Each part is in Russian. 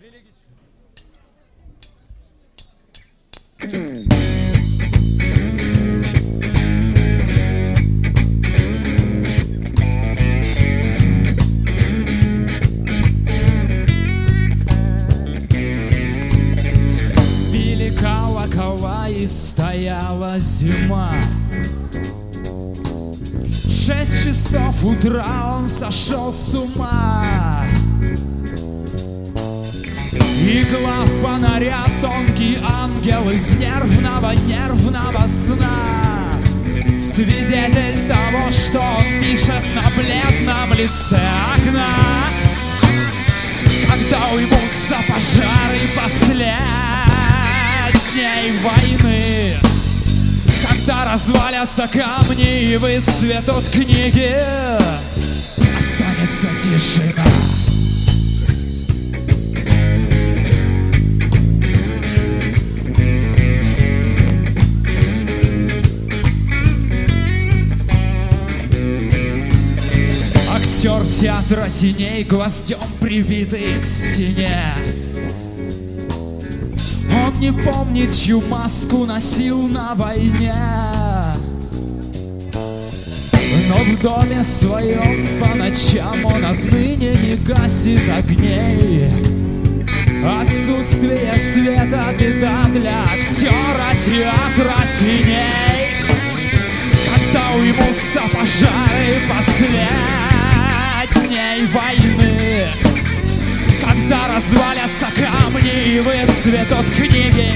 Били колокола и стояла зима. 6 часов утра он сошел с ума. Игла фонаря, тонкий ангел из нервного сна. Свидетель того, что он пишет на бледном лице окна. Когда уймутся пожары последней войны, когда развалятся камни и выцветут книги, останется тишина. Актер театра теней, гвоздем прибитый к стене. Он не помнит, чью маску носил на войне, но в доме своем по ночам он отныне не гасит огней. Отсутствие света — беда для актера театра теней. Когда уймутся пожары последней войны, когда развалятся камни и выцветут книги,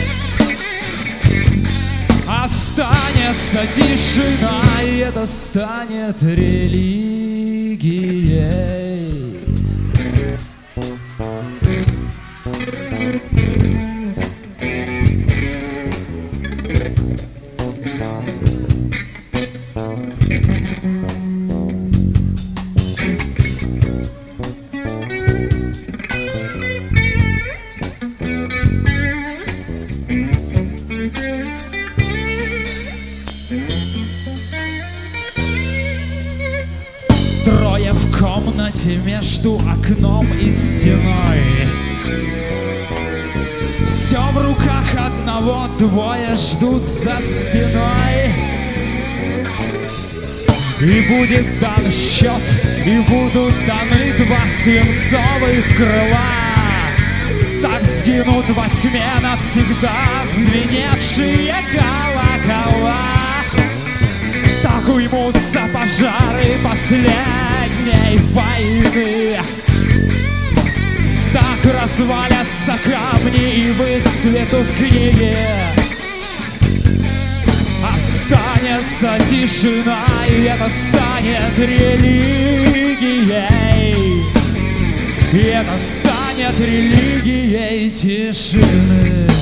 останется тишина, и это станет религией. Трое в комнате между окном и стеной. Все в руках одного, двое ждут за спиной. И будет дан счет, и будут даны 2 свинцовых крыла. Так сгинут во тьме навсегда звеневшие колокола. Так уймутся пожары последней войны. Так развалятся камни и выцветут книги. Останется тишина, и это станет религией. И это станет религией тишины.